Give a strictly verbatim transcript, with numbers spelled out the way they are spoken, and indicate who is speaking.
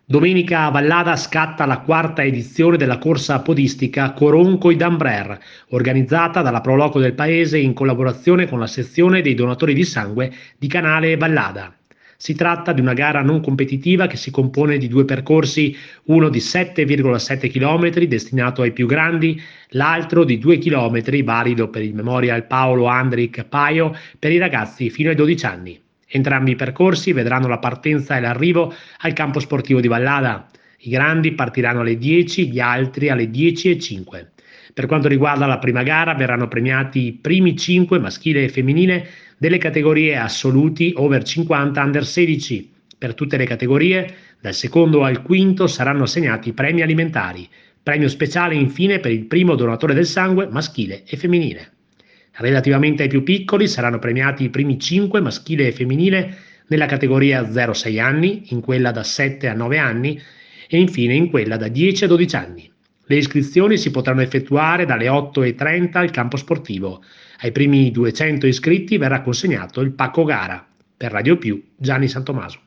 Speaker 1: Domenica a Vallada scatta la quarta edizione della corsa podistica Coronco i Dambrer, organizzata dalla Pro Loco del paese in collaborazione con la sezione dei donatori di sangue di Canale Vallada. Si tratta di una gara non competitiva che si compone di due percorsi, uno di sette virgola sette km destinato ai più grandi, l'altro di due km valido per il Memorial Paolo Andric Paio per i ragazzi fino ai dodici anni. Entrambi i percorsi vedranno la partenza e l'arrivo al campo sportivo di Vallada. I grandi partiranno alle dieci, gli altri alle dieci e cinque. Per quanto riguarda la prima gara, verranno premiati i primi cinque maschile e femminile delle categorie assoluti over cinquanta under sedici. Per tutte le categorie, dal secondo al quinto, saranno assegnati premi alimentari. Premio speciale infine per il primo donatore del sangue maschile e femminile. Relativamente ai più piccoli saranno premiati i primi cinque maschile e femminile nella categoria zero sei anni, in quella da sette a nove anni e infine in quella da dieci a dodici anni. Le iscrizioni si potranno effettuare dalle otto e trenta al campo sportivo. Ai primi duecento iscritti verrà consegnato il pacco gara. Per Radio Più, Gianni Santomaso.